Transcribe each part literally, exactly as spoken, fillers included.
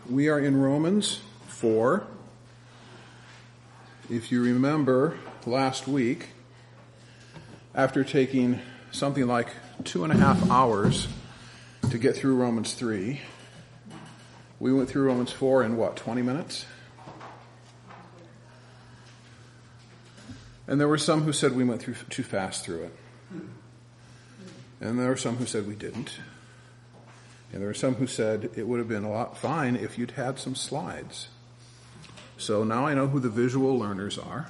We are in Romans four. If you remember last week, after taking something like two and a half hours to get through Romans three, we went through Romans four in what, twenty minutes? And there were some who said we went through too fast through it. And there were some who said we didn't. And there were some who said it would have been a lot fine if you'd had some slides. So now I know who the visual learners are.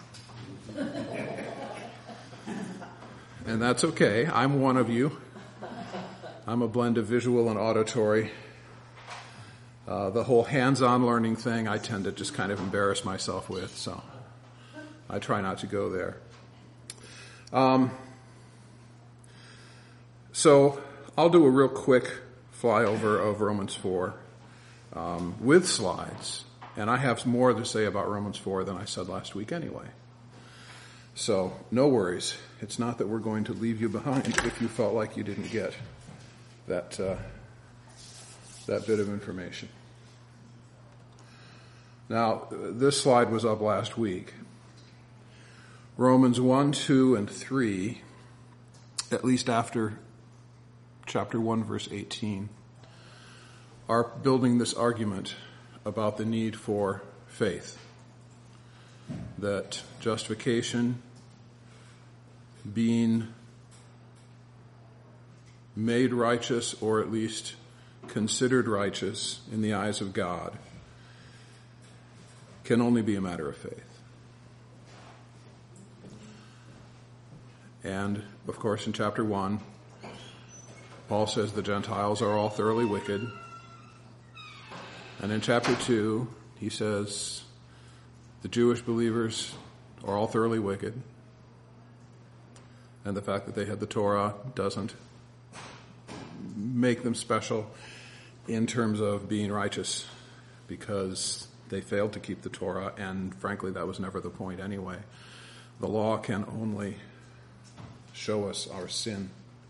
And that's okay. I'm one of you. I'm a blend of visual and auditory. Uh, the whole hands-on learning thing, I tend to just kind of embarrass myself with, so I try not to go there. Um, so I'll do a real quick flyover of Romans four um, with slides, and I have more to say about Romans four than I said last week anyway. So no worries. It's not that we're going to leave you behind if you felt like you didn't get that uh, that bit of information. Now, this slide was up last week. Romans one, two, and three, at least after chapter one, verse eighteen, are building this argument about the need for faith. That justification, being made righteous, or at least considered righteous in the eyes of God, can only be a matter of faith. And, of course, in chapter one, Paul says the Gentiles are all thoroughly wicked. And in chapter two, he says the Jewish believers are all thoroughly wicked. And the fact that they had the Torah doesn't make them special in terms of being righteous, because they failed to keep the Torah, and frankly, that was never the point anyway. The law can only show us our sin.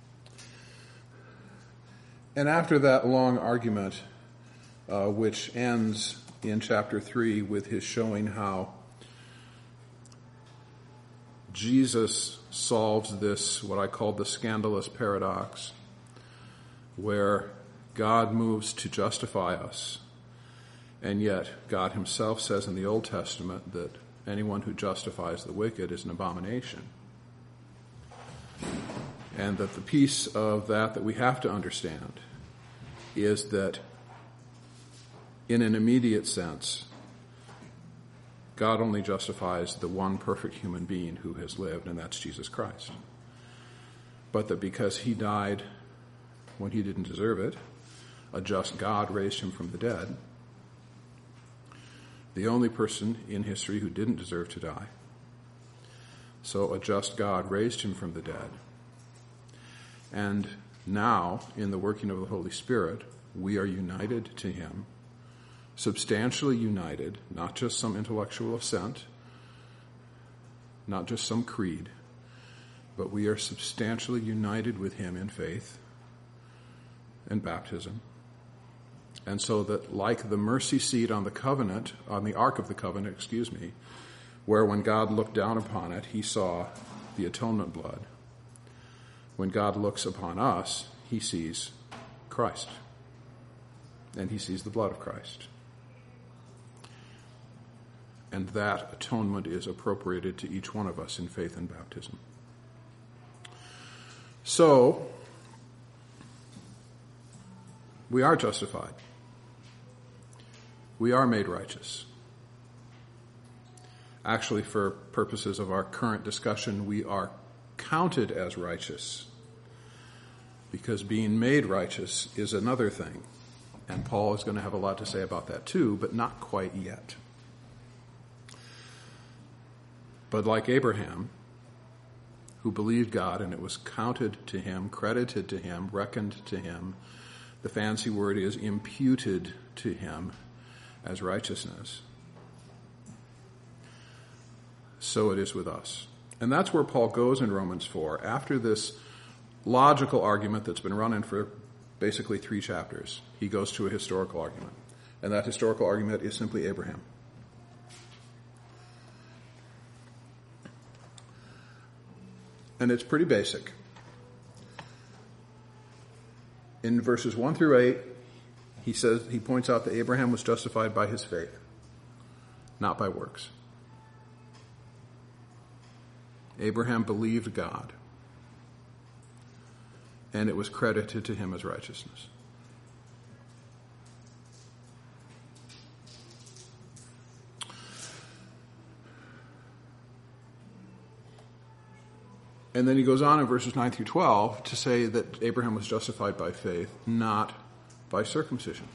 And after that long argument, uh, which ends in chapter three with his showing how Jesus solves this, what I call the scandalous paradox, where God moves to justify us, and yet God himself says in the Old Testament that anyone who justifies the wicked is an abomination. And that the piece of that that we have to understand is that in an immediate sense, God only justifies the one perfect human being who has lived, and that's Jesus Christ. But that because he died when he didn't deserve it, a just God raised him from the dead, the only person in history who didn't deserve to die. So a just God raised him from the dead. And now, in the working of the Holy Spirit, we are united to him, substantially united, not just some intellectual assent, not just some creed, but we are substantially united with him in faith and baptism. And so that, like the mercy seat on the covenant, on the Ark of the Covenant, excuse me, where when God looked down upon it, he saw the atonement blood. When God looks upon us, he sees Christ. And he sees the blood of Christ. And that atonement is appropriated to each one of us in faith and baptism. So, we are justified. We are made righteous. Actually, for purposes of our current discussion, we are counted as righteous, because being made righteous is another thing. And Paul is going to have a lot to say about that too, but not quite yet. But like Abraham, who believed God and it was counted to him, credited to him, reckoned to him, the fancy word is imputed to him as righteousness. So it is with us. And that's where Paul goes in Romans four, after this logical argument that's been running for basically three chapters. He goes to a historical argument. And that historical argument is simply Abraham. And it's pretty basic. In verses one through eight, he says, he points out that Abraham was justified by his faith, not by works. Abraham believed God, and it was credited to him as righteousness. And then he goes on in verses nine through twelve to say that Abraham was justified by faith, not by circumcision.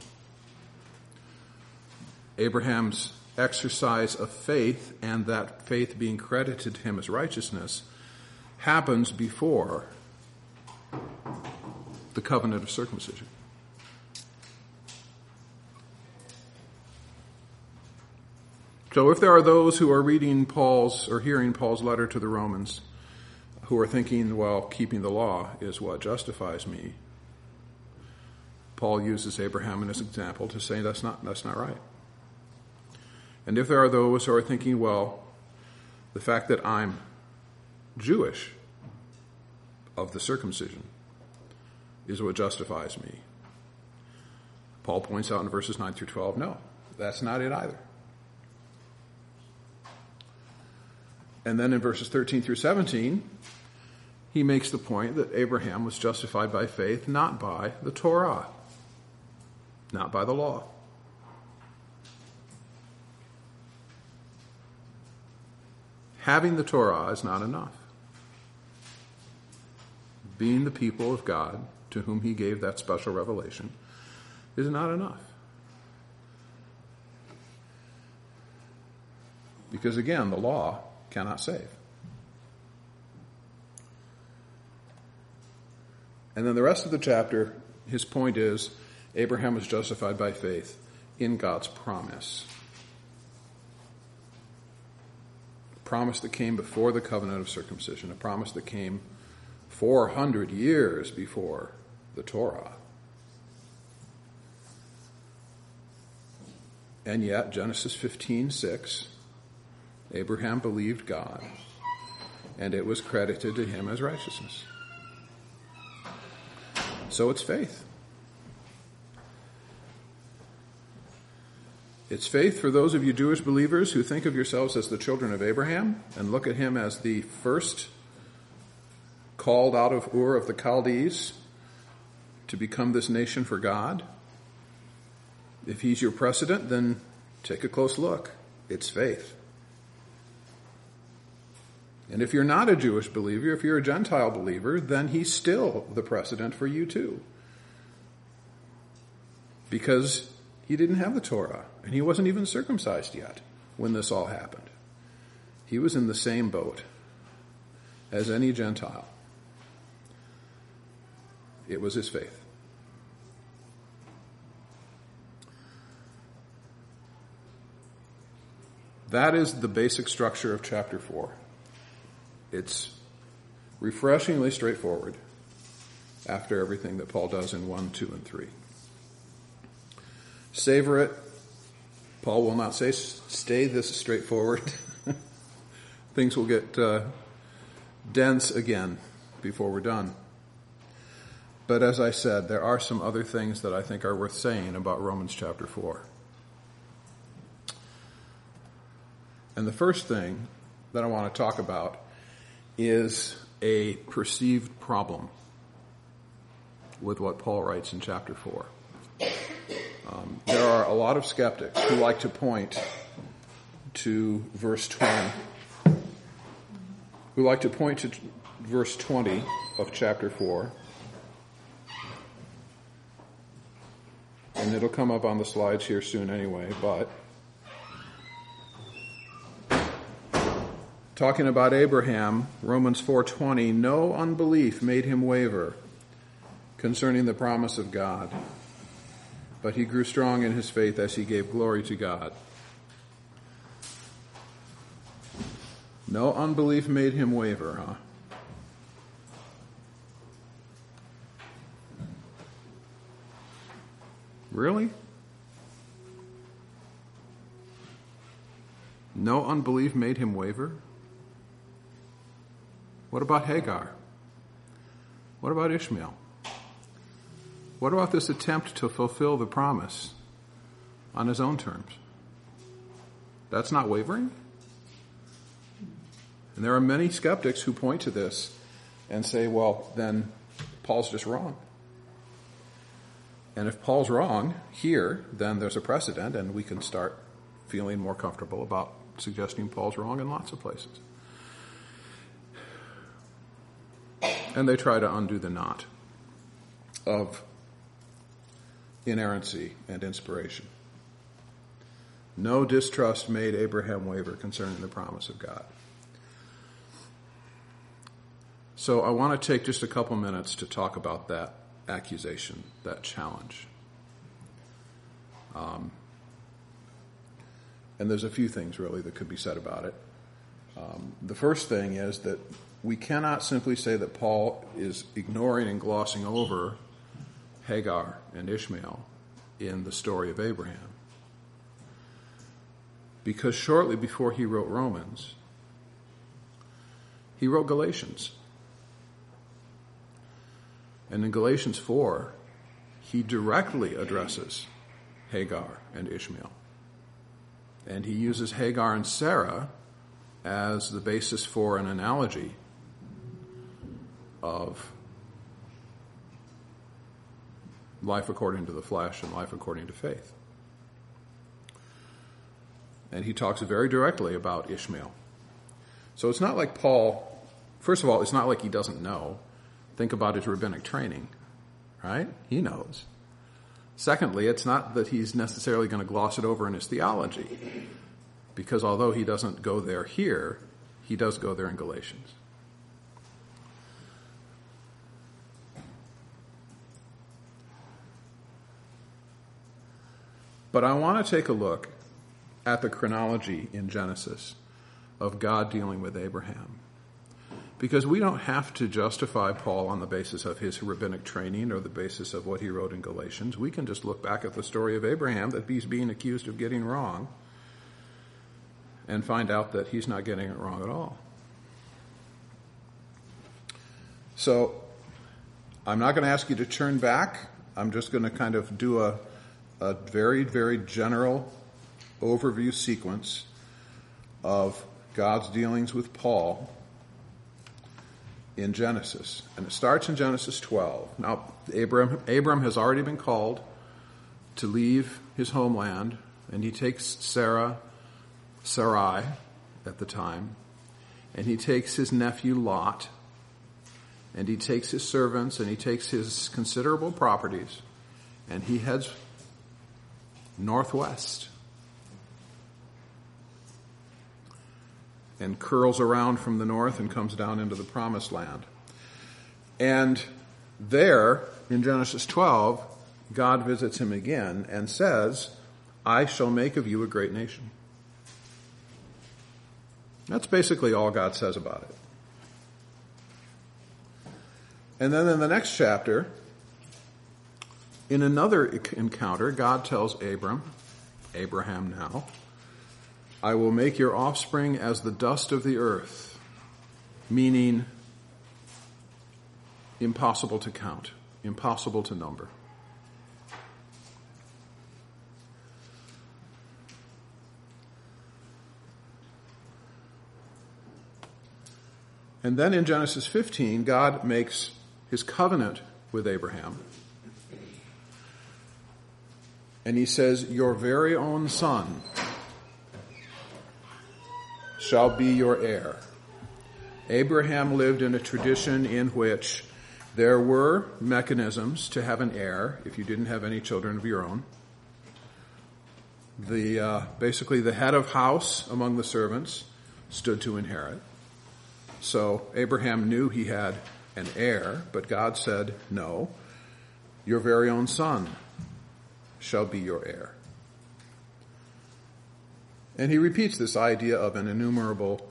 Abraham's exercise of faith, and that faith being credited to him as righteousness, happens before the covenant of circumcision. So if there are those who are reading Paul's or hearing Paul's letter to the Romans who are thinking, well, keeping the law is what justifies me, Paul uses Abraham as an example to say that's not, that's not right. And if there are those who are thinking, well, the fact that I'm Jewish of the circumcision is what justifies me, Paul points out in verses nine through twelve, no, that's not it either. And then in verses thirteen through seventeen, he makes the point that Abraham was justified by faith, not by the Torah, not by the law. Having the Torah is not enough. Being the people of God to whom he gave that special revelation is not enough. Because again, the law cannot save. And then the rest of the chapter, his point is, Abraham was justified by faith in God's promise. A promise that came before the covenant of circumcision, a promise that came four hundred years before the Torah. And yet, Genesis fifteen six, Abraham believed God, and it was credited to him as righteousness. So it's faith. It's faith for those of you Jewish believers who think of yourselves as the children of Abraham and look at him as the first called out of Ur of the Chaldees to become this nation for God. If he's your precedent, then take a close look. It's faith. And if you're not a Jewish believer, if you're a Gentile believer, then he's still the precedent for you too. Because he didn't have the Torah, and he wasn't even circumcised yet when this all happened. He was in the same boat as any Gentile. It was his faith. That is the basic structure of chapter four. It's refreshingly straightforward after everything that Paul does in one, two, and three. Savor it. Paul will not say, stay this straightforward. Things will get uh, dense again before we're done. But as I said, there are some other things that I think are worth saying about Romans chapter four. And the first thing that I want to talk about is a perceived problem with what Paul writes in chapter four. Um, there are a lot of skeptics who like to point to verse twenty, who like to point to verse twenty of chapter four, and it'll come up on the slides here soon anyway, but talking about Abraham, Romans four twenty, no unbelief made him waver concerning the promise of God, but he grew strong in his faith as he gave glory to God. No unbelief made him waver, huh? Really? no unbelief made him waver? What about Hagar? What about Ishmael? What about this attempt to fulfill the promise on his own terms? That's not wavering? And there are many skeptics who point to this and say, well, then Paul's just wrong. And if Paul's wrong here, then there's a precedent, and we can start feeling more comfortable about suggesting Paul's wrong in lots of places. And they try to undo the knot of inerrancy and inspiration. No distrust made Abraham waver concerning the promise of God. So I want to take just a couple minutes to talk about that accusation, that challenge. Um, and there's a few things really that could be said about it. Um, the first thing is that we cannot simply say that Paul is ignoring and glossing over Hagar and Ishmael in the story of Abraham. Because shortly before he wrote Romans, he wrote Galatians. And in Galatians four, he directly addresses Hagar and Ishmael. And he uses Hagar and Sarah as the basis for an analogy of life according to the flesh and life according to faith. And he talks very directly about Ishmael. So it's not like Paul, first of all, it's not like he doesn't know. Think about his rabbinic training, right? He knows. Secondly, it's not that he's necessarily going to gloss it over in his theology, because although he doesn't go there here, he does go there in Galatians. But I want to take a look at the chronology in Genesis of God dealing with Abraham. Because we don't have to justify Paul on the basis of his rabbinic training or the basis of what he wrote in Galatians. We can just look back at the story of Abraham that he's being accused of getting wrong and find out that he's not getting it wrong at all. So I'm not going to ask you to turn back. I'm just going to kind of do a, a very, very general overview sequence of God's dealings with Paul in Genesis. And it starts in Genesis twelve. Now, Abram, Abram has already been called to leave his homeland, and he takes Sarah, Sarai at the time, and he takes his nephew Lot, and he takes his servants, and he takes his considerable properties, and he heads northwest and curls around from the north and comes down into the promised land. And there, in Genesis twelve, God visits him again and says, I shall make of you a great nation. That's basically all God says about it. And then in the next chapter, in another encounter, God tells Abram, Abraham now, I will make your offspring as the dust of the earth, meaning impossible to count, impossible to number. And then in Genesis fifteen, God makes his covenant with Abraham. And he says, your very own son shall be your heir. Abraham lived in a tradition in which there were mechanisms to have an heir if you didn't have any children of your own. The uh, basically the head of house among the servants stood to inherit. So Abraham knew he had an heir, but God said, no, your very own son shall be your heir. And he repeats this idea of an innumerable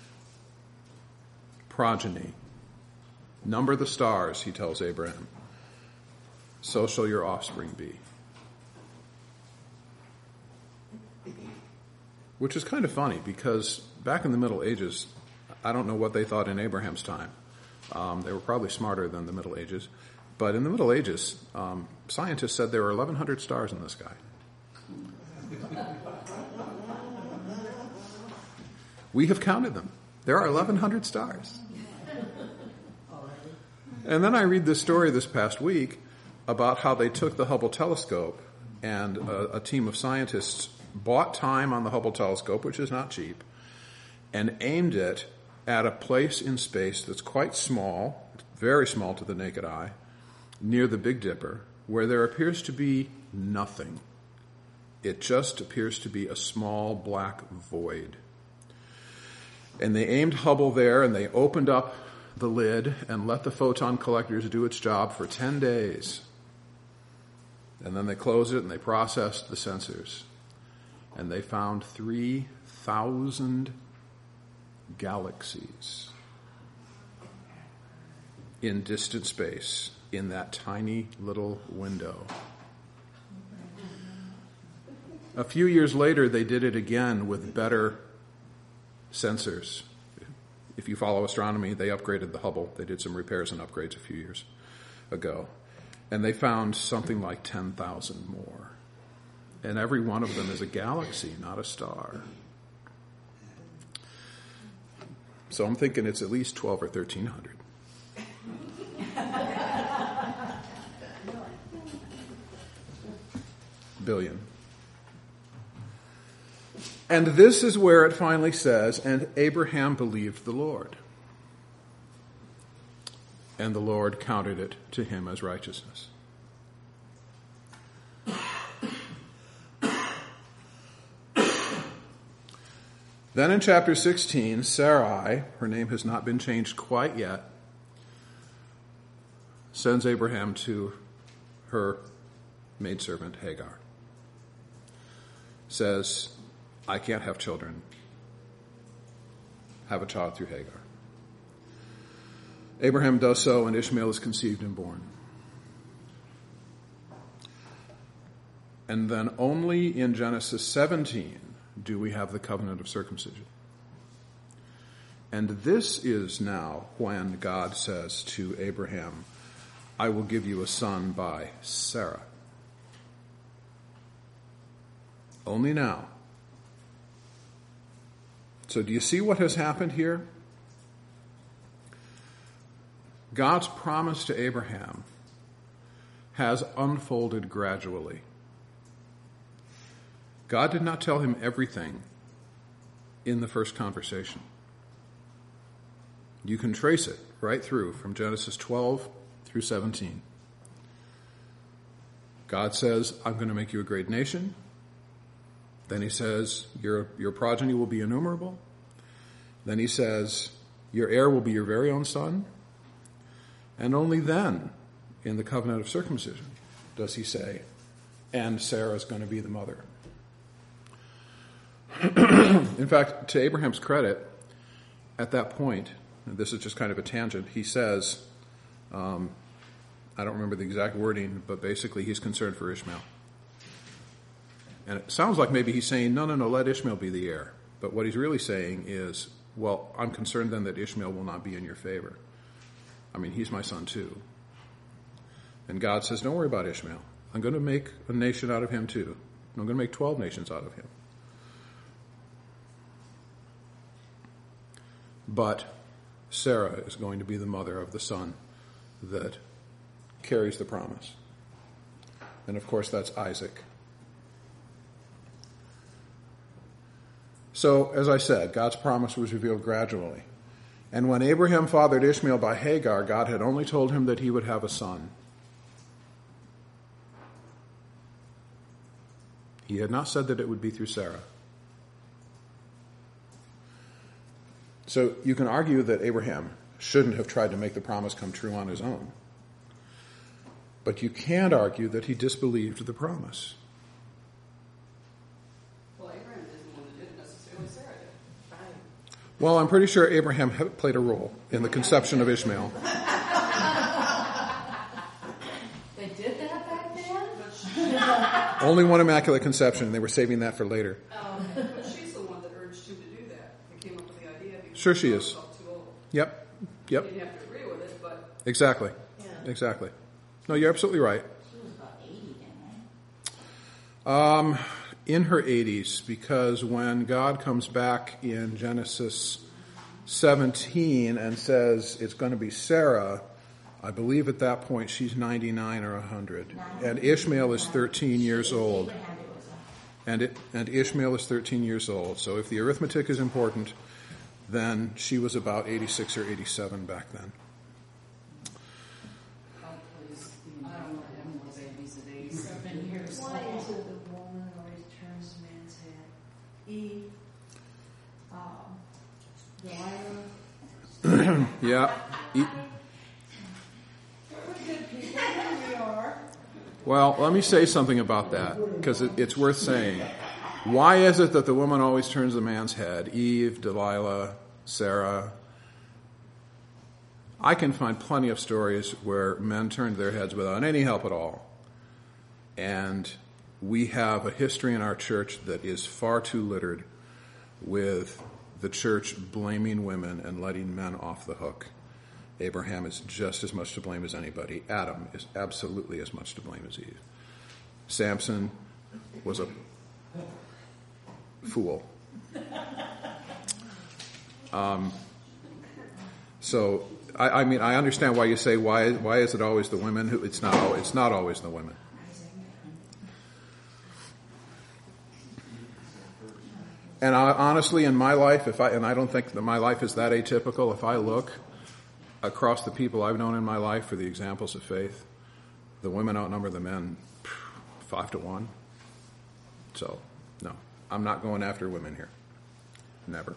progeny. Number the stars, he tells Abraham. So shall your offspring be. which is kind of funny because back in the Middle Ages, I don't know what they thought in Abraham's time. Um, they were probably smarter than the Middle Ages. But in the Middle Ages, um, scientists said there were eleven hundred stars in the sky. We have counted them. There are eleven hundred stars. And then I read this story this past week about how they took the Hubble telescope, and a, a team of scientists bought time on the Hubble telescope, which is not cheap, and aimed it at a place in space that's quite small, very small to the naked eye, near the Big Dipper, where there appears to be nothing. It just appears to be a small black void. And they aimed Hubble there, and they opened up the lid and let the photon collectors do its job for ten days. And then they closed it and they processed the sensors. And they found three thousand galaxies in distant space in that tiny little window. A few years later, they did it again with better sensors. If you follow astronomy, they upgraded the Hubble. They did some repairs and upgrades a few years ago. And they found something like ten thousand more. And every one of them is a galaxy, not a star. So I'm thinking it's at least twelve or thirteen hundred. Billion. And this is where it finally says, and Abraham believed the Lord. And the Lord counted it to him as righteousness. Then in chapter sixteen, Sarai, her name has not been changed quite yet, sends Abraham to her maidservant Hagar. Says, I can't have children. Have a child through Hagar. Abraham does so, and Ishmael is conceived and born. And then only in Genesis seventeen do we have the covenant of circumcision. And this is now when God says to Abraham, I will give you a son by Sarah. Only now. So do you see what has happened here? God's promise to Abraham has unfolded gradually. God did not tell him everything in the first conversation. You can trace it right through from Genesis twelve through seventeen. God says, I'm going to make you a great nation. Then he says, your, your progeny will be innumerable. Then he says, your heir will be your very own son. And only then, in the covenant of circumcision, does he say, and Sarah is going to be the mother. In fact, to Abraham's credit, at that point, and this is just kind of a tangent, he says, um, I don't remember the exact wording, but basically he's concerned for Ishmael. And it sounds like maybe he's saying, no, no, no, let Ishmael be the heir. But what he's really saying is, well, I'm concerned then that Ishmael will not be in your favor. I mean, he's my son too. And God says, don't worry about Ishmael. I'm going to make a nation out of him too. I'm going to make twelve nations out of him. But Sarah is going to be the mother of the son that carries the promise. And of course, that's Isaac. So, as I said, God's promise was revealed gradually. And when Abraham fathered Ishmael by Hagar, God had only told him that he would have a son. He had not said that it would be through Sarah. So you can argue that Abraham shouldn't have tried to make the promise come true on his own. But you can't argue that he disbelieved the promise. Well, Abraham isn't the one that did it necessarily, Sarah did. Right. Well, I'm pretty sure Abraham played a role in the conception of Ishmael. They did that back then? Only one immaculate conception. They were saving that for later. Um, but she's the one Sure she is. Felt too old. Yep. You Yep. didn't have to agree with it, but Exactly. Yeah. Exactly. No, you're absolutely right. She was about eighty then, right? Um, in her eighties, because when God comes back in Genesis seventeen and says it's going to be Sarah, I believe at that point she's ninety-nine or one hundred. And Ishmael is thirteen years old. Abraham it was a- And it, and Ishmael is thirteen years old. So if the arithmetic is important, then she was about eighty-six or eighty-seven back then. oh, please. I don't want to have more babies at eighty-seven years Why old. is it the woman always turns the man's head? Eve, um, Delilah. Yeah. E- We're good people, here we are. Well, let me say something about that, because it, it's worth saying. Why is it that the woman always turns the man's head? Eve, Delilah, Sarah. I can find plenty of stories where men turned their heads without any help at all. And we have a history in our church that is far too littered with the church blaming women and letting men off the hook. Abraham is just as much to blame as anybody. Adam is absolutely as much to blame as Eve. Samson was a fool. Um, so, I, I mean, I understand why you say, why, why is it always the women who, it's not, al- it's not always the women. And I, honestly, in my life, if I, and I don't think that my life is that atypical, if I look across the people I've known in my life for the examples of faith, the women outnumber the men five to one. So, no, I'm not going after women here. Never.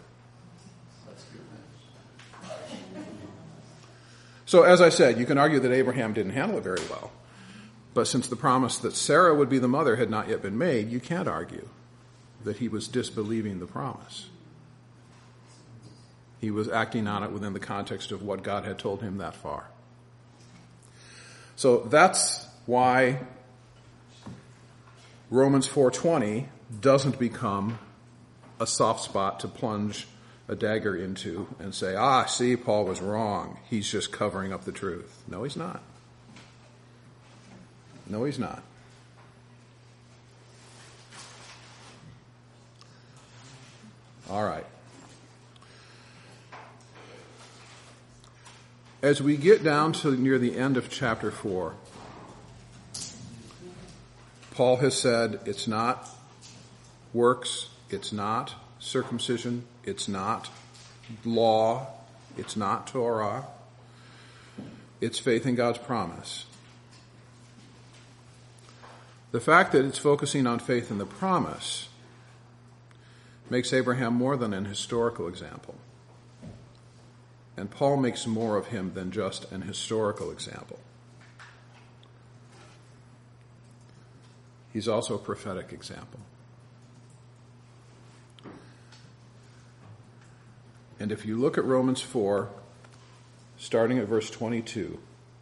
So, as I said, you can argue that Abraham didn't handle it very well. But since the promise that Sarah would be the mother had not yet been made, you can't argue that he was disbelieving the promise. He was acting on it within the context of what God had told him that far. So that's why Romans four twenty doesn't become a soft spot to plunge a dagger into and say, ah, see, Paul was wrong. He's just covering up the truth. No, he's not. No, he's not. All right. As we get down to near the end of chapter four, Paul has said it's not works, it's not circumcision, it's not law, it's not Torah, it's faith in God's promise. The fact that it's focusing on faith in the promise makes Abraham more than an historical example. And Paul makes more of him than just an historical example. He's also a prophetic example. And if you look at Romans four, starting at verse twenty-two,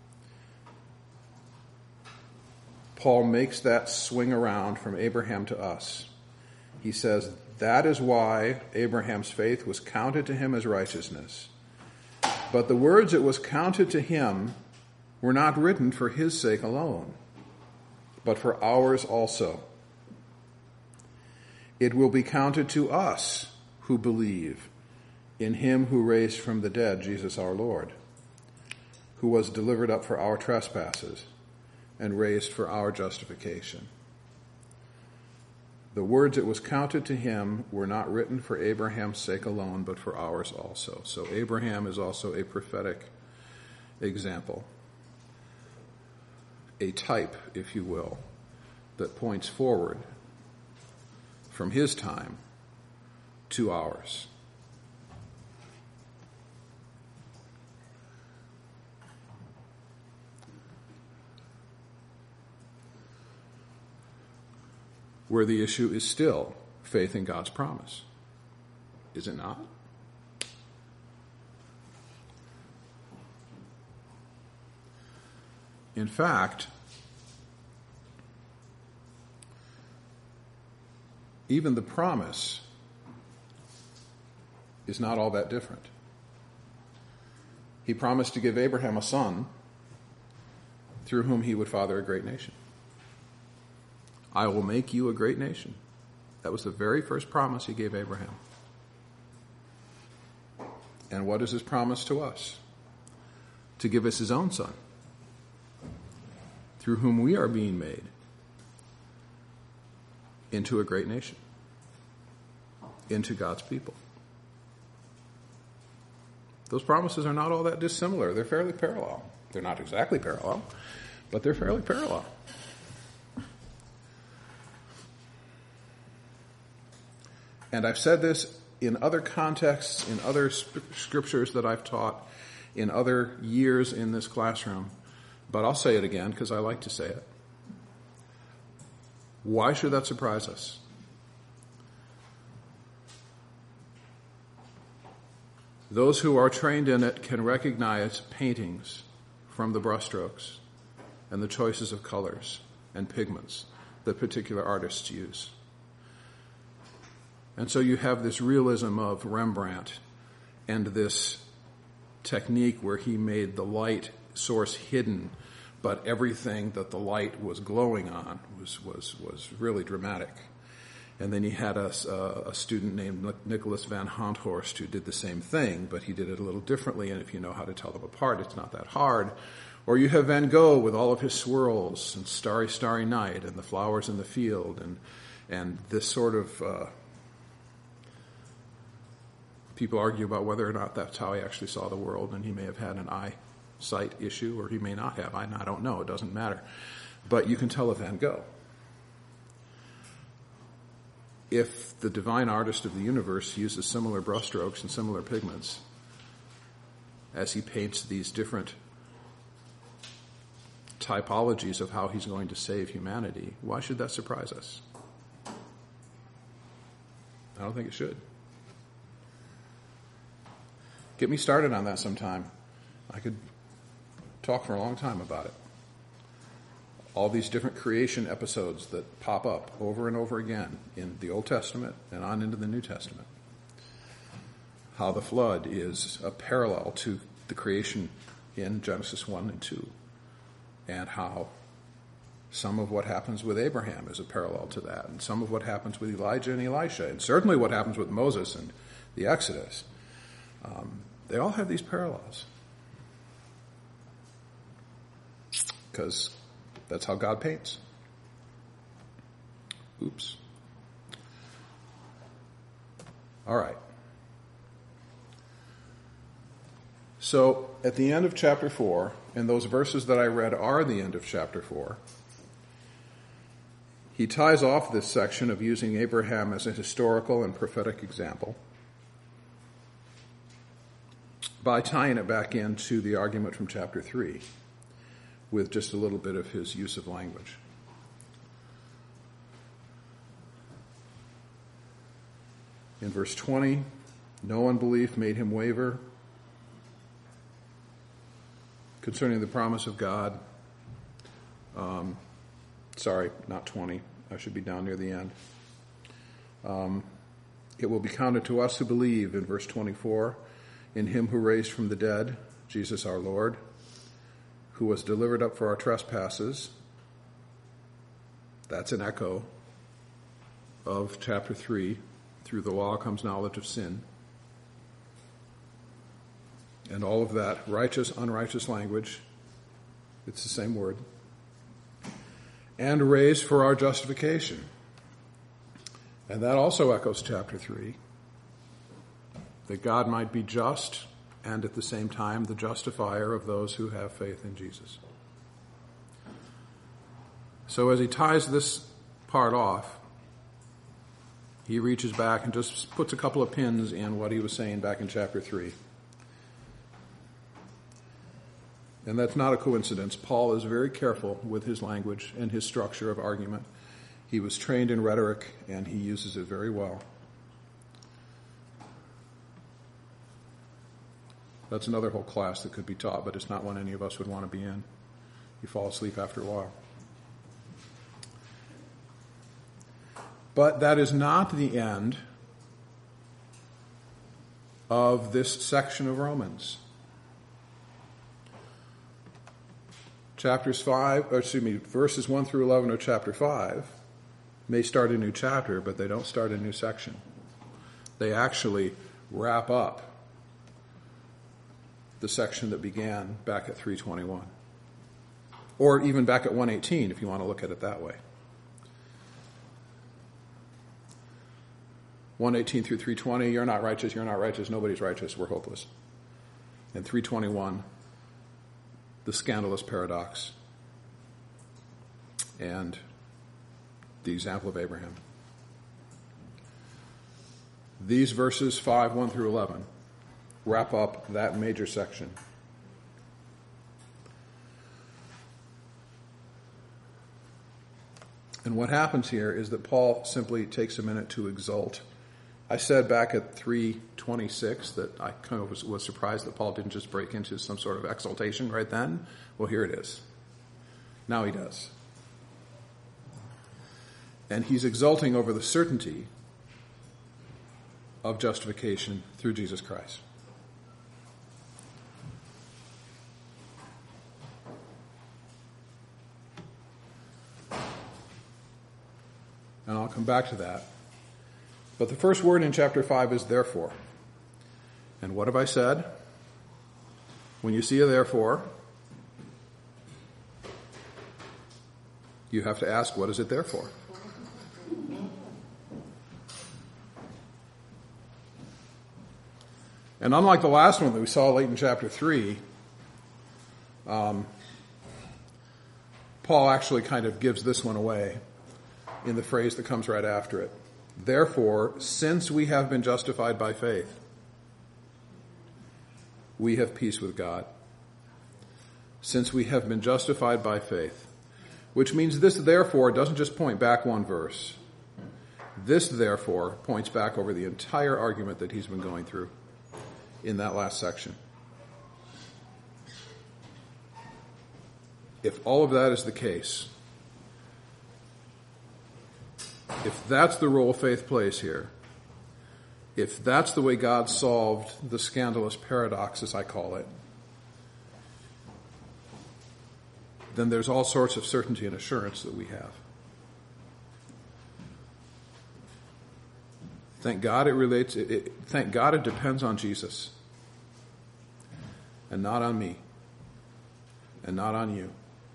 Paul makes that swing around from Abraham to us. He says, that is why Abraham's faith was counted to him as righteousness. But the words it was counted to him were not written for his sake alone, but for ours also. It will be counted to us who believe in him who raised from the dead Jesus our Lord, who was delivered up for our trespasses and raised for our justification. The words it was counted to him were not written for Abraham's sake alone, but for ours also. So Abraham is also a prophetic example, a type, if you will, that points forward from his time to ours. Where the issue is still faith in God's promise. Is it not? In fact, even the promise is not all that different. He promised to give Abraham a son through whom he would father a great nation. I will make you a great nation. That was the very first promise he gave Abraham. And what is his promise to us? To give us his own son, through whom we are being made into a great nation, into God's people. Those promises are not all that dissimilar. They're fairly parallel. They're not exactly parallel, but they're fairly parallel. And I've said this in other contexts, in other scriptures that I've taught, in other years in this classroom, but I'll say it again because I like to say it. Why should that surprise us? Those who are trained in it can recognize paintings from the brushstrokes and the choices of colors and pigments that particular artists use. And so you have this realism of Rembrandt and this technique where he made the light source hidden, but everything that the light was glowing on was was was really dramatic. And then he had a, a student named Nicholas van Honthorst who did the same thing, but he did it a little differently, and if you know how to tell them apart, it's not that hard. Or you have Van Gogh with all of his swirls and Starry, Starry Night and the flowers in the field and and this sort of... Uh, people argue about whether or not that's how he actually saw the world, and he may have had an eyesight issue, or he may not have. I, I don't know. It doesn't matter. But you can tell with Van Gogh. If the divine artist of the universe uses similar brushstrokes and similar pigments as he paints these different typologies of how he's going to save humanity, why should that surprise us? I don't think it should. Get me started on that sometime. I could talk for a long time about it. All these different creation episodes that pop up over and over again in the Old Testament and on into the New Testament. How the flood is a parallel to the creation in Genesis one and two. And how some of what happens with Abraham is a parallel to that. And some of what happens with Elijah and Elisha. And certainly what happens with Moses and the Exodus. Um, they all have these parallels. Because that's how God paints. Oops. All right. So, at the end of chapter four, and those verses that I read are the end of chapter four, he ties off this section of using Abraham as a historical and prophetic example by tying it back into the argument from chapter three with just a little bit of his use of language. In verse twenty, no unbelief made him waver concerning the promise of God. Um, sorry, not twenty. I should be down near the end. Um, it will be counted to us who believe, in verse twenty-four, in him who raised from the dead, Jesus our Lord, who was delivered up for our trespasses. That's an echo of chapter three. Through the law comes knowledge of sin. And all of that righteous, unrighteous language, it's the same word. And raised for our justification. And that also echoes chapter three. That God might be just and at the same time the justifier of those who have faith in Jesus. So as he ties this part off, he reaches back and just puts a couple of pins in what he was saying back in chapter three. And that's not a coincidence. Paul is very careful with his language and his structure of argument. He was trained in rhetoric, and he uses it very well. That's another whole class that could be taught, but it's not one any of us would want to be in. You fall asleep after a while. But that is not the end of this section of Romans. chapters five, or excuse me, verses one through eleven of chapter five may start a new chapter, but they don't start a new section. They actually wrap up the section that began back at three twenty-one. Or even back at one eighteen, if you want to look at it that way. one eighteen through three twenty, you're not righteous, you're not righteous, nobody's righteous, we're hopeless. And three twenty-one, the scandalous paradox and the example of Abraham. These verses five, one through eleven wrap up that major section. And what happens here is that Paul simply takes a minute to exult. I said back at three twenty-six that I kind of was, was surprised that Paul didn't just break into some sort of exaltation right then. Well, here it is. Now he does. And he's exulting over the certainty of justification through Jesus Christ. And I'll come back to that. But the first word in chapter five is therefore. And what have I said? When you see a therefore, you have to ask, what is it there for? And unlike the last one that we saw late in chapter three, um, Paul actually kind of gives this one away in the phrase that comes right after it. Therefore, since we have been justified by faith, we have peace with God. Since we have been justified by faith. Which means this therefore doesn't just point back one verse. This therefore points back over the entire argument that he's been going through in that last section. If all of that is the case, if that's the role faith plays here, if that's the way God solved the scandalous paradox, as I call it, then there's all sorts of certainty and assurance that we have. Thank God it relates, it, it, thank God it depends on Jesus and not on me and not on you.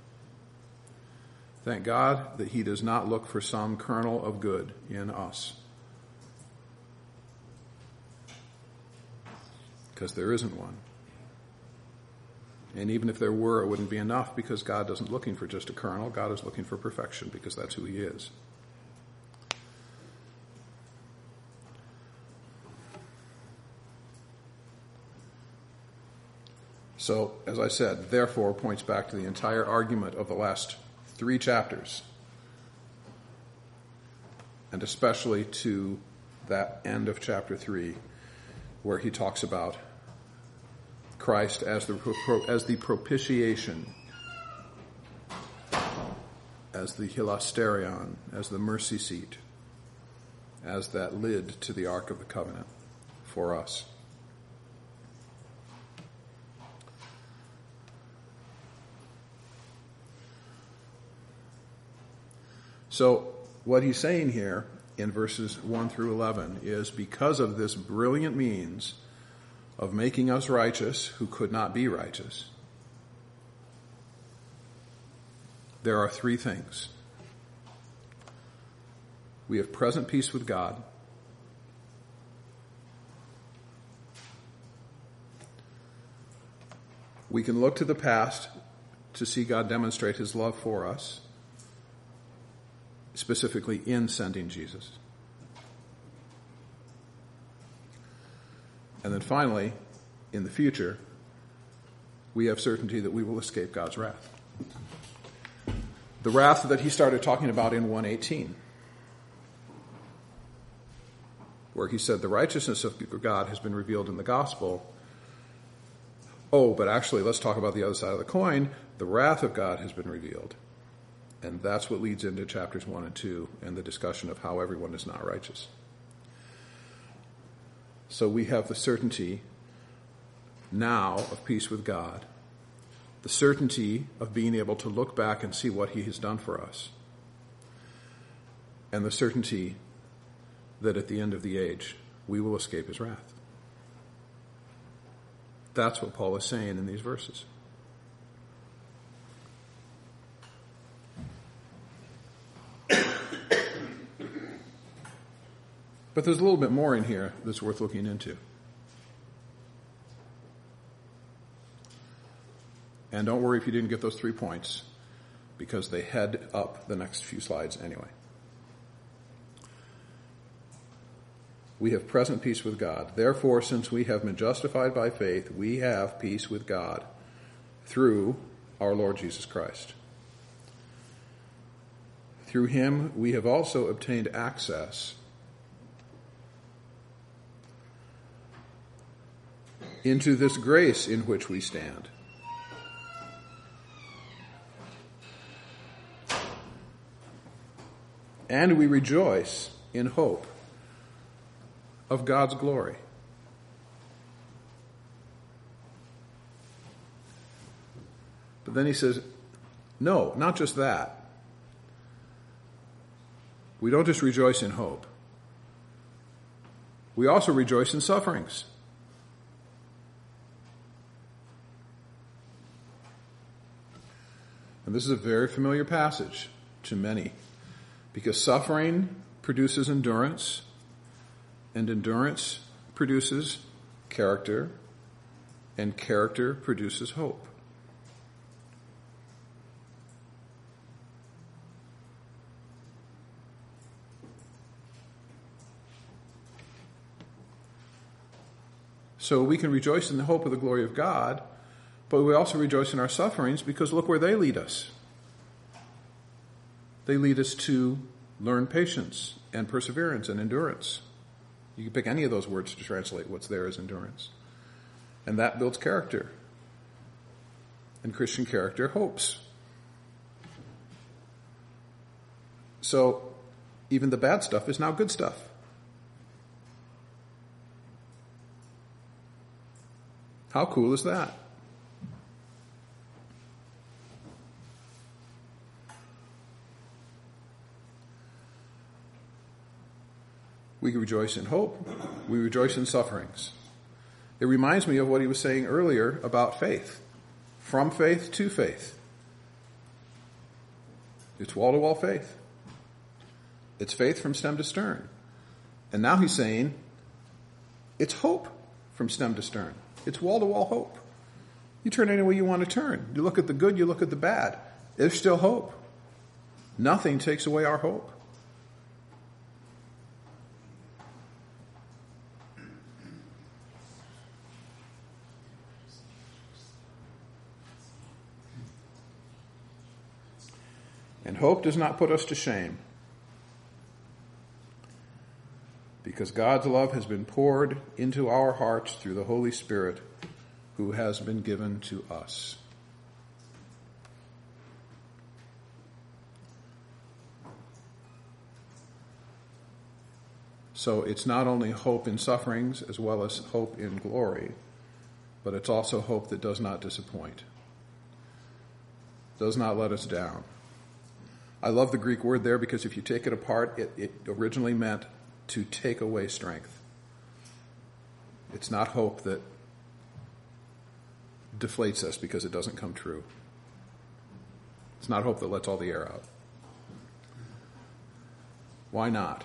Thank God that he does not look for some kernel of good in us. Because there isn't one. And even if there were, it wouldn't be enough because God isn't looking for just a kernel. God is looking for perfection because that's who he is. So, as I said, therefore points back to the entire argument of the last three chapters, and especially to that end of chapter three, where he talks about Christ as the as the propitiation, as the hilasterion, as the mercy seat, as that lid to the Ark of the Covenant for us. So what he's saying here in verses one through eleven is because of this brilliant means of making us righteous who could not be righteous, there are three things. We have present peace with God. We can look to the past to see God demonstrate his love for us, specifically in sending Jesus. And then finally, in the future, we have certainty that we will escape God's wrath. The wrath that he started talking about in one eighteen, where he said the righteousness of God has been revealed in the gospel. Oh, but actually, let's talk about the other side of the coin. The wrath of God has been revealed. And that's what leads into chapters one and two and the discussion of how everyone is not righteous. So we have the certainty now of peace with God the certainty of being able to look back and see what he has done for us, and the certainty that at the end of the age, we will escape his wrath. That's what Paul is saying in these verses. But there's a little bit more in here that's worth looking into. And don't worry if you didn't get those three points, because they head up the next few slides anyway. We have present peace with God. Therefore, since we have been justified by faith, we have peace with God through our Lord Jesus Christ. Through him, we have also obtained access into this grace in which we stand. And we rejoice in hope of God's glory. But then he says, no, not just that. We don't just rejoice in hope. We also rejoice in sufferings. And this is a very familiar passage to many, because suffering produces endurance, and endurance produces character, and character produces hope. So we can rejoice in the hope of the glory of God, but we also rejoice in our sufferings, because look where they lead us. They lead us to learn patience and perseverance and endurance. You can pick any of those words to translate what's there as endurance. And that builds character. And Christian character hopes. So even the bad stuff is now good stuff. How cool is that? We rejoice in hope. We rejoice in sufferings. It reminds me of what he was saying earlier about faith. From faith to faith. It's wall-to-wall faith. It's faith from stem to stern. And now he's saying it's hope from stem to stern. It's wall-to-wall hope. You turn any way you want to turn. You look at the good, you look at the bad. There's still hope. Nothing takes away our hope. And hope does not put us to shame, because God's love has been poured into our hearts through the Holy Spirit who has been given to us. So it's not only hope in sufferings as well as hope in glory, but it's also hope that does not disappoint, does not let us down. I love the Greek word there, because if you take it apart, it, it originally meant to take away strength. It's not hope that deflates us because it doesn't come true. It's not hope that lets all the air out. Why not?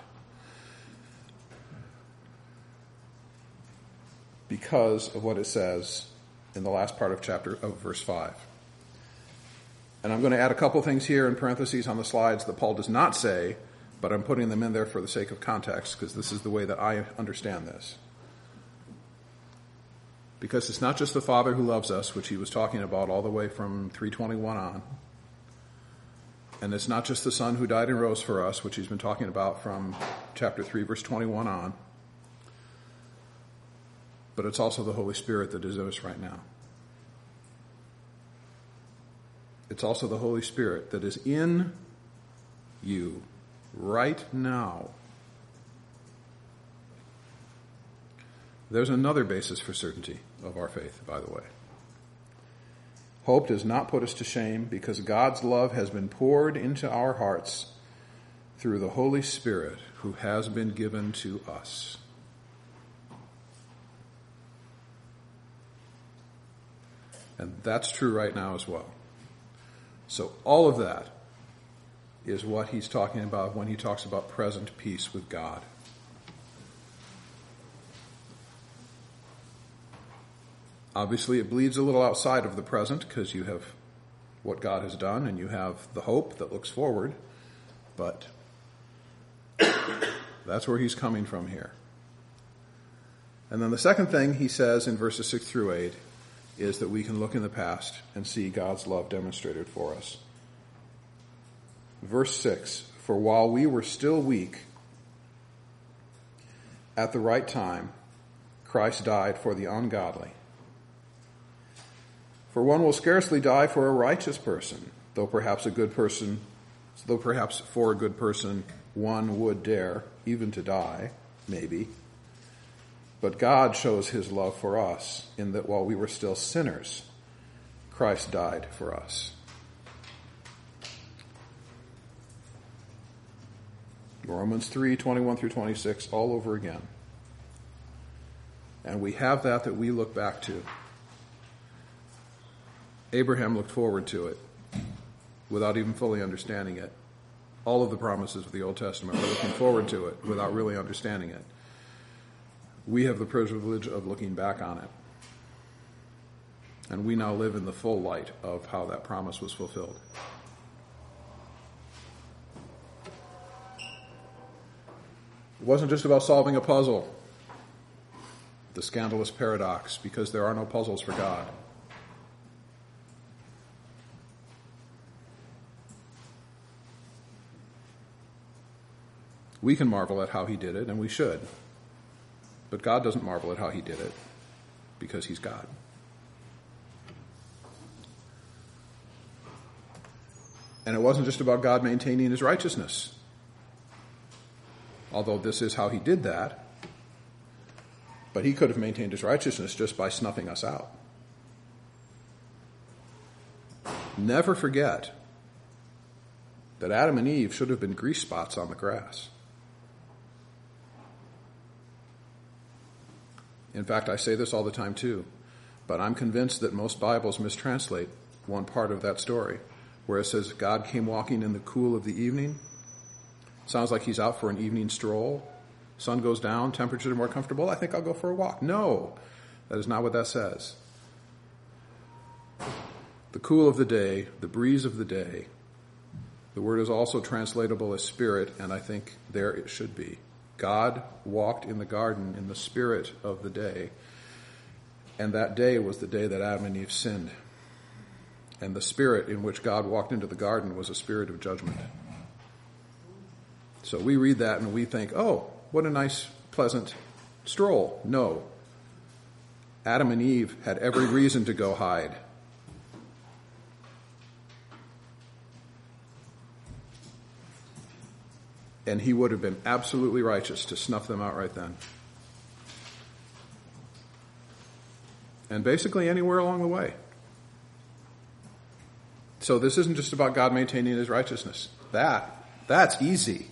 Because of what it says in the last part of chapter of verse five. And I'm going to add a couple things here in parentheses on the slides that Paul does not say, but I'm putting them in there for the sake of context, because this is the way that I understand this. Because it's not just the Father who loves us, which he was talking about all the way from three twenty-one on. And it's not just the Son who died and rose for us, which he's been talking about from chapter three, verse twenty-one on. But it's also the Holy Spirit that is in us right now. It's also the Holy Spirit that is in you right now. There's another basis for certainty of our faith, by the way. Hope does not put us to shame because God's love has been poured into our hearts through the Holy Spirit who has been given to us. And that's true right now as well. So all of that is what he's talking about when he talks about present peace with God. Obviously, it bleeds a little outside of the present because you have what God has done and you have the hope that looks forward. But that's where he's coming from here. And then the second thing he says in verses six through eight is that we can look in the past and see God's love demonstrated for us. Verse six, for while we were still weak, at the right time, Christ died for the ungodly. For one will scarcely die for a righteous person, though perhaps a good person, though perhaps for a good person one would dare even to die, maybe. But God shows his love for us in that while we were still sinners, Christ died for us. Romans three, twenty-one through twenty-six, all over again. And we have that that we look back to. Abraham looked forward to it without even fully understanding it. All of the promises of the Old Testament are looking forward to it without really understanding it. We have the privilege of looking back on it. And we now live in the full light of how that promise was fulfilled. It wasn't just about solving a puzzle, the scandalous paradox, because there are no puzzles for God. We can marvel at how he did it, and we should. But God doesn't marvel at how he did it, because he's God. And it wasn't just about God maintaining his righteousness. Although this is how he did that. But he could have maintained his righteousness just by snuffing us out. Never forget that Adam and Eve should have been grease spots on the grass. In fact, I say this all the time too, but I'm convinced that most Bibles mistranslate one part of that story, where it says God came walking in the cool of the evening. Sounds like he's out for an evening stroll. Sun goes down, temperatures are more comfortable. I think I'll go for a walk. No, that is not what that says. The cool of the day, the breeze of the day. The word is also translatable as spirit, and I think there it should be. God walked in the garden in the spirit of the day. And that day was the day that Adam and Eve sinned. And the spirit in which God walked into the garden was a spirit of judgment. So we read that and we think, oh, what a nice, pleasant stroll. No. Adam and Eve had every reason to go hide. And he would have been absolutely righteous to snuff them out right then. And basically anywhere along the way. So this isn't just about God maintaining his righteousness. That, that's easy.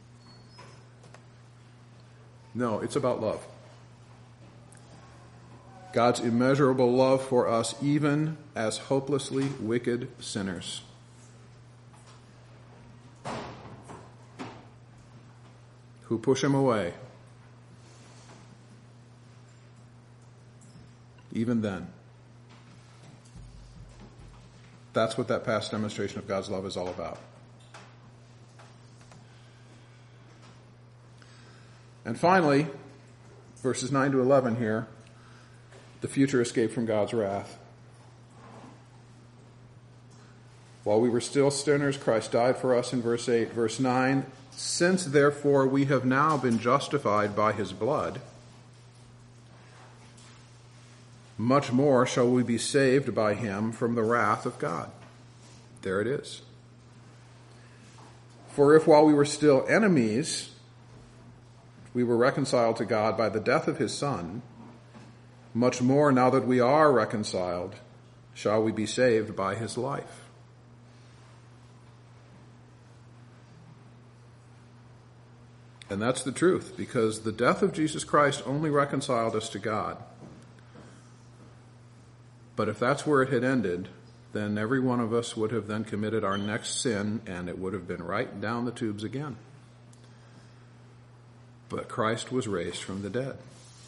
No, it's about love. God's immeasurable love for us even as hopelessly wicked sinners. Who push him away. Even then. That's what that past demonstration of God's love is all about. And finally, verses nine to eleven here, the future escape from God's wrath. While we were still sinners, Christ died for us in verse eight. Verse nine, since therefore we have now been justified by his blood, much more shall we be saved by him from the wrath of God. There it is. For if while we were still enemies, we were reconciled to God by the death of his Son, much more now that we are reconciled, shall we be saved by his life. And that's the truth, because the death of Jesus Christ only reconciled us to God. But if that's where it had ended, then every one of us would have then committed our next sin, and it would have been right down the tubes again. But Christ was raised from the dead.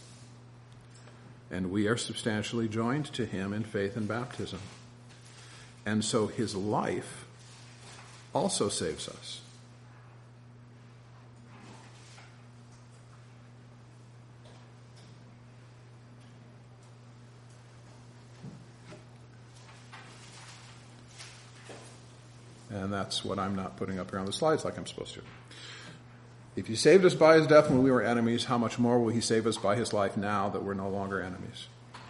And we are substantially joined to him in faith and baptism. And so his life also saves us. And that's what I'm not putting up here on the slides like I'm supposed to. If he saved us by his death when we were enemies, how much more will he save us by his life now that we're no longer enemies?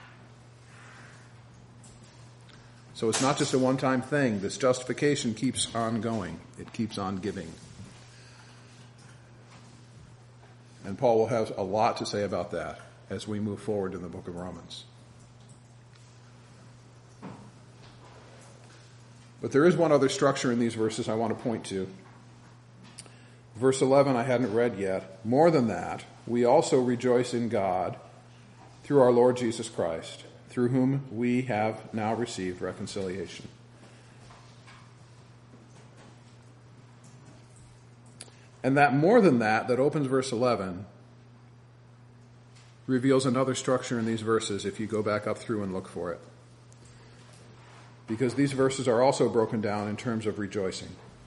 So it's not just a one-time thing. This justification keeps on going. It keeps on giving. And Paul will have a lot to say about that as we move forward in the book of Romans. But there is one other structure in these verses I want to point to. Verse eleven I hadn't read yet. More than that, we also rejoice in God through our Lord Jesus Christ, through whom we have now received reconciliation. And that more than that, that opens verse eleven, reveals another structure in these verses if you go back up through and look for it. Because these verses are also broken down in terms of rejoicing.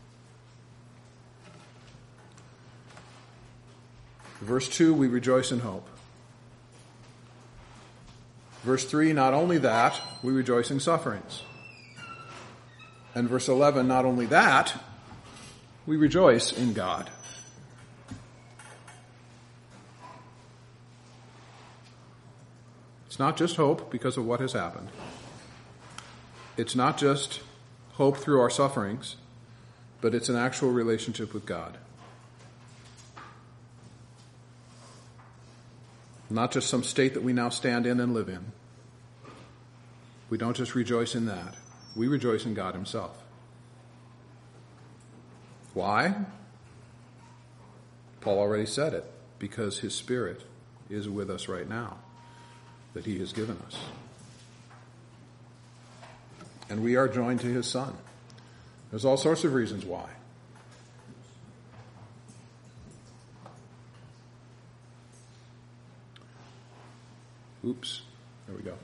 Verse two, we rejoice in hope. Verse three, not only that, we rejoice in sufferings. And verse eleven, not only that, we rejoice in God. It's not just hope because of what has happened. It's not just hope through our sufferings, but it's an actual relationship with God. Not just some state that we now stand in and live in. We don't just rejoice in that. We rejoice in God himself. Why? Paul already said it. Because his Spirit is with us right now, that he has given us. And we are joined to his Son. There's all sorts of reasons why. Oops. There we go.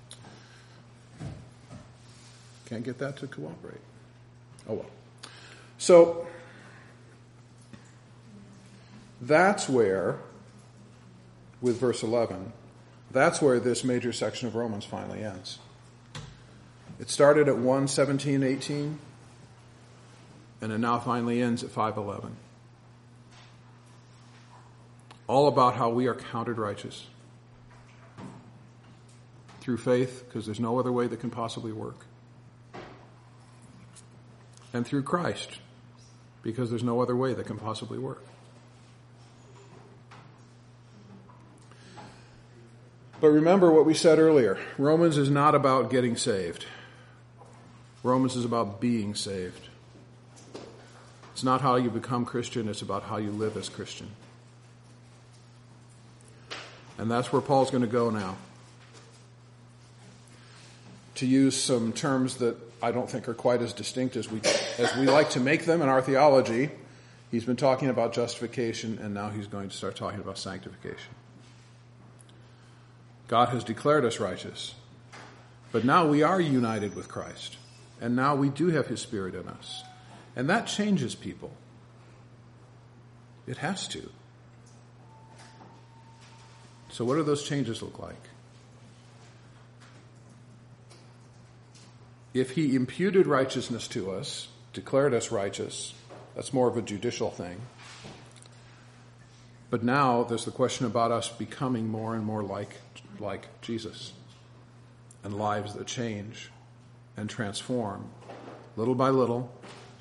Can't get that to cooperate. Oh well. So, that's where, with verse eleven, that's where this major section of Romans finally ends. It started at one seventeen eighteen, and it now finally ends at five eleven. All about how we are counted righteous through faith, because there's no other way that can possibly work. And through Christ, because there's no other way that can possibly work. But remember what we said earlier. Romans is not about getting saved. Romans is about being saved. It's not how you become Christian, it's about how you live as Christian. And that's where Paul's going to go now. To use some terms that I don't think are quite as distinct as we as we like to make them in our theology, he's been talking about justification, and now he's going to start talking about sanctification. God has declared us righteous, but now we are united with Christ. And now we do have his Spirit in us. And that changes people. It has to. So what do those changes look like? If he imputed righteousness to us, declared us righteous, that's more of a judicial thing. But now there's the question about us becoming more and more like, like Jesus. And lives that change and transform little by little,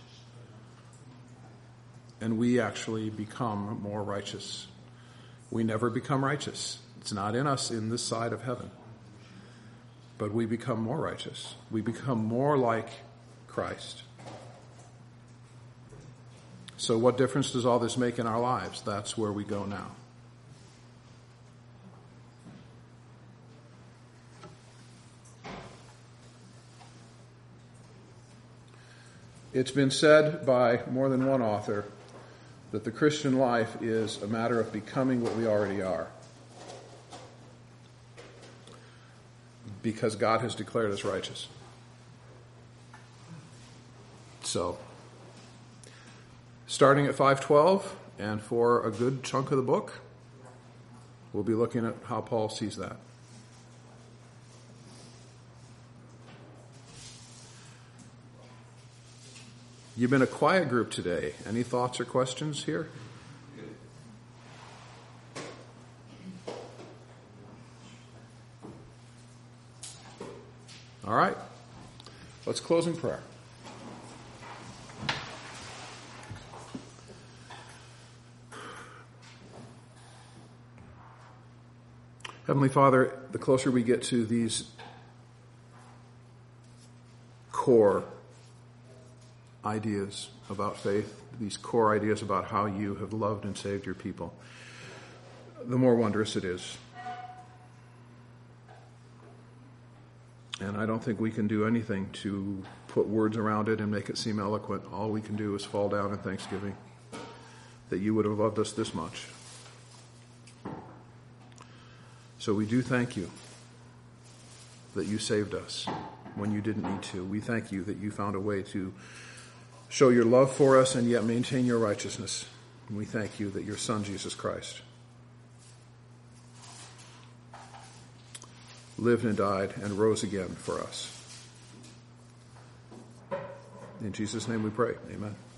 and we actually become more righteous. We never become righteous. It's not in us in this side of heaven. but we become more righteous. We become more like Christ. So what difference does all this make in our lives? That's where we go now. It's been said by more than one author that the Christian life is a matter of becoming what we already are. Because God has declared us righteous. So, starting at five twelve, and for a good chunk of the book, we'll be looking at how Paul sees that. You've been a quiet group today. Any thoughts or questions here? All right. Let's close in prayer. Heavenly Father, the closer we get to these core ideas about faith, these core ideas about how you have loved and saved your people, the more wondrous it is. And I don't think we can do anything to put words around it and make it seem eloquent. All we can do is fall down in thanksgiving that you would have loved us this much. So we do thank you that you saved us when you didn't need to. We thank you that you found a way to show your love for us and yet maintain your righteousness. And we thank you that your Son, Jesus Christ, lived and died and rose again for us. In Jesus' name we pray. Amen.